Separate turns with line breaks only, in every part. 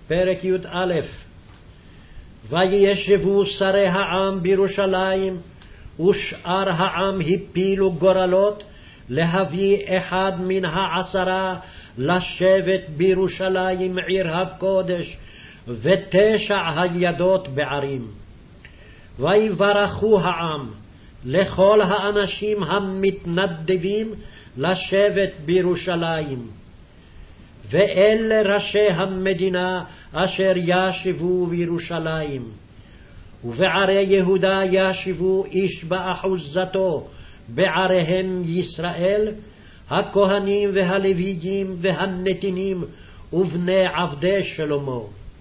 פרק י"א. וישבו שרי העם בירושלים, ושאר העם הפילו גורלות להביא אחד מן 10 לשבת בירושלים עיר הקודש, 9 הידות בערים. ויברכו העם לכל האנשים המתנדבים לשבת בירושלים. ואלה ראשי המדינה אשר ישבו בירושלים. ובערי יהודה ישבו איש באחוזתו בעריהם ישראל, הכהנים והלוויים והנתינים ובני עבדי שלמה.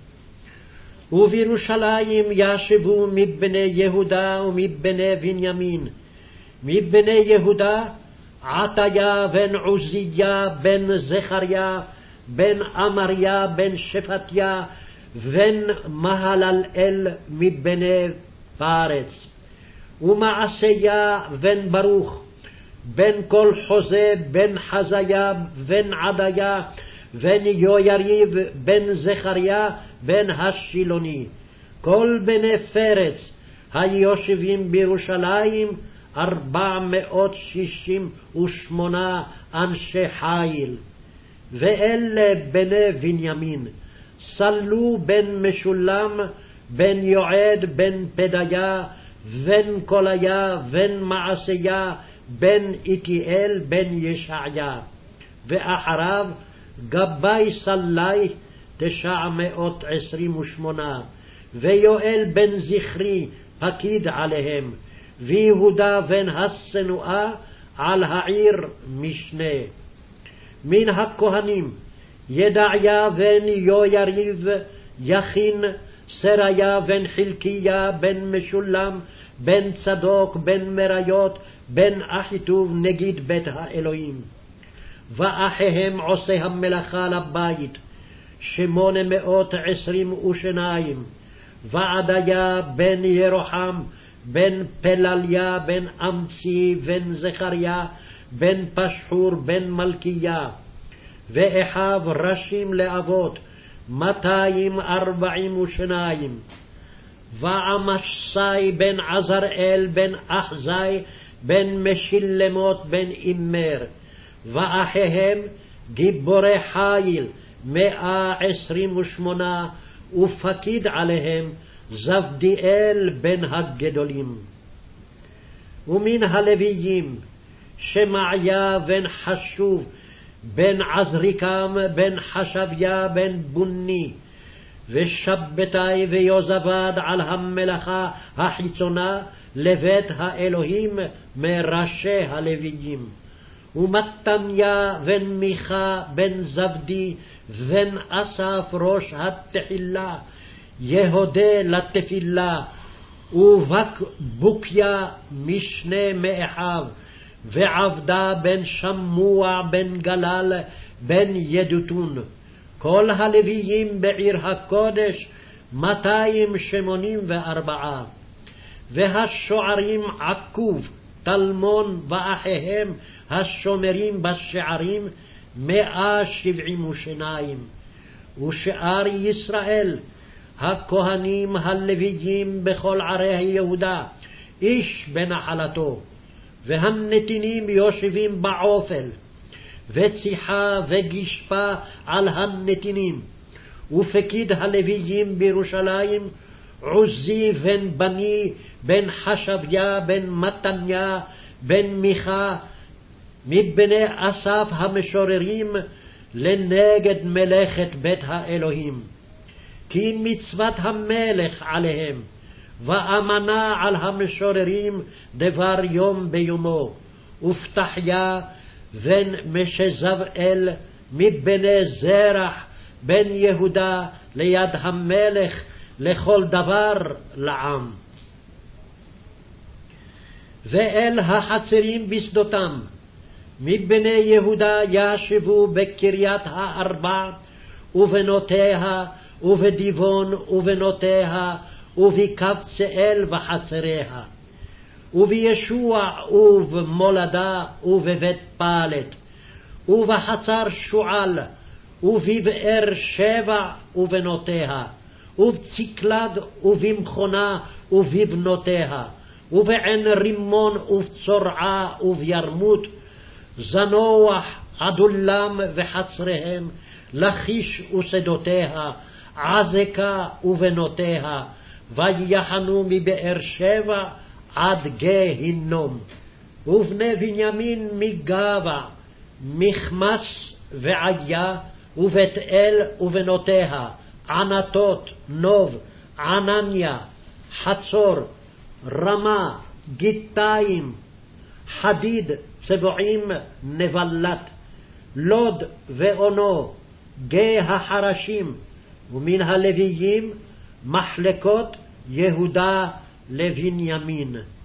ובירושלים ישבו מבני יהודה ומבני בנימין. מבני יהודה עטיה בן עוזיה בן זכריה בן אמריה בן שפטיה בן מהללאל מבני פרץ. ומעשיה בן ברוך בן כל חוזה בן חזיה בן עדיה בן יויריב בן זכריה בן השילוני. כל בני פרץ היושבים בירושלים 468 אנשי חיל. ואלה בני בנימין: סלו בן משולם בן יועד בן פדיה בן קוליה בן מעשיה בן איתיאל בן ישעיה. ואחריו גבי סלי 928. ויואל בן זכרי פקיד עליהם, ויהודה בן השנואה על העיר משנה. מן הכהנים ידעיה בן יויריב יכין, סריה בן חלקיה בן משולם בן צדוק בן מריות בן אחיטוב נגיד בית האלוהים. ואחיהם עושי המלאכה לבית 822. ועדיה בן ירוחם בן פלליה בן אמצי בן זכריה בן פשחור בן מלכיה. ואחיו ראשים לאבות 242. ועמשי בן עזראל בן אחזי בן משילמות בן אימר. ואחיהם גיבורי חיל 128, ופקיד עליהם זבדיאל בן הגדולים. ומן הלוויים שמעיה בן חשוב בן עזריקם בן חשביה בן בוני. ושבתי ויוזבד על המלאכה החיצונה לבית האלוהים מראשי הלוויים. ומתניה בן מיכה בן זבדי בן אסף ראש התחילה, יהודה לתפילה. ובקבוקיה משנה מאחיו. ועבדה בן שמוע בן גלל בן ידותון. כל הלוויים בעיר הקודש 284. והשוערים עקוב, טלמון ואחיהם השומרים בשערים 172. ושאר ישראל הכהנים הלוויים בכל ערי יהודה איש בנחלתו. והנתינים יושבים בעופל, וציחה וגשפה על הנתינים. ופקיד הלוויים בירושלים עוזי בן בני בן חשביה בן מתניה בן מיכה מבני אסף המשוררים לנגד מלאכת בית האלוהים. כי מצוות המלך עליהם, ואמנה על המשוררים דבר יום ביומו. ופתחיה בן משזבאל מבני זרח בן יהודה ליד המלך לכל דבר לעם. ואל החצרים בשדותם מבני יהודה ישבו בקריית הארבע ובנותיה ובדיבון ובנותיה ובקבצאל וחצריה, ובישוע ובמולדה ובבית פלט, ובחצר שועל ובבאר שבע ובנותיה, ובצקלג ובמכונה ובבנותיה, ובעין רימון ובצורעה ובירמות, זנוח עדולם וחצריהם, לכיש ושדותיה, עזקה ובנותיה, ויחנו מבאר שבע עד גהינום. ובני בנימין מגבע, מכמס ועיה, ובית אל ובנותיה, ענתות, נוב, ענניה, חצור, רמה, גיתיים, חדיד, צבועים, נבלת, לוד ואונו, גיא החרשים, ומן הלוויים מחלקות יהודה לבנימין.